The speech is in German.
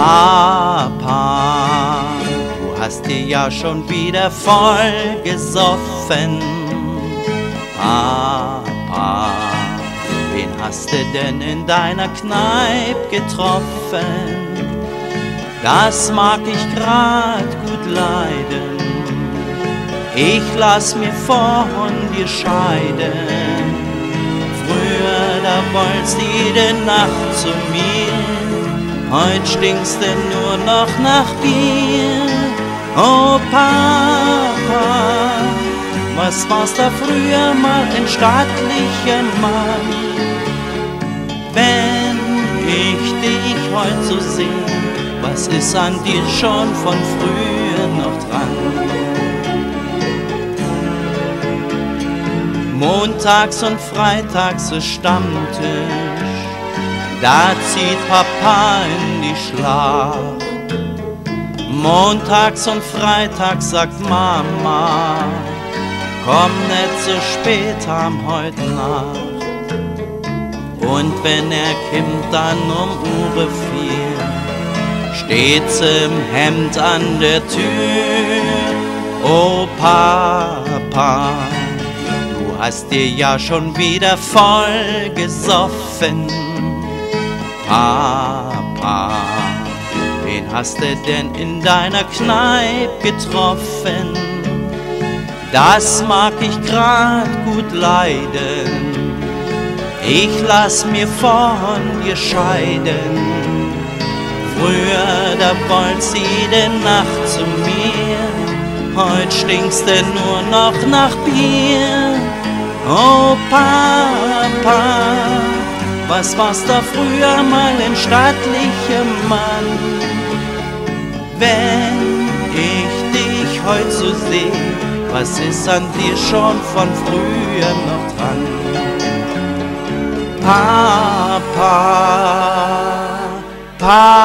Papa, du hast dir ja schon wieder voll gesoffen. Papa, wen hast du denn in deiner Kneipe getroffen? Das mag ich grad gut leiden. Ich lass mir von dir scheiden. Früher, da wollt's jede Nacht zu mir. Heut stinkst du nur noch nach Bier. Oh Papa, was war's da früher mal, ein stattlicher Mann? Wenn ich dich heut so seh, was ist an dir schon von früher noch dran? Montags und freitags ist Stammtisch, da zieht Papa in die Schlacht. Montags und freitags sagt Mama, komm nicht so spät am heut Nacht. Und wenn kommt dann Uhr 4, steht sie im Hemd an der Tür. Oh Papa, du hast dir ja schon wieder voll gesoffen. Papa, wen hast du denn in deiner Kneipe getroffen? Das mag ich grad gut leiden. Ich lass mir von dir scheiden. Früher, da wollt's jede Nacht zu mir. Heut stinkst du nur noch nach Bier. Oh Papa, was war's da früher mal, ein stattlicher Mann? Wenn ich dich heut so seh, was ist an dir schon von früher noch dran? Papa, Papa.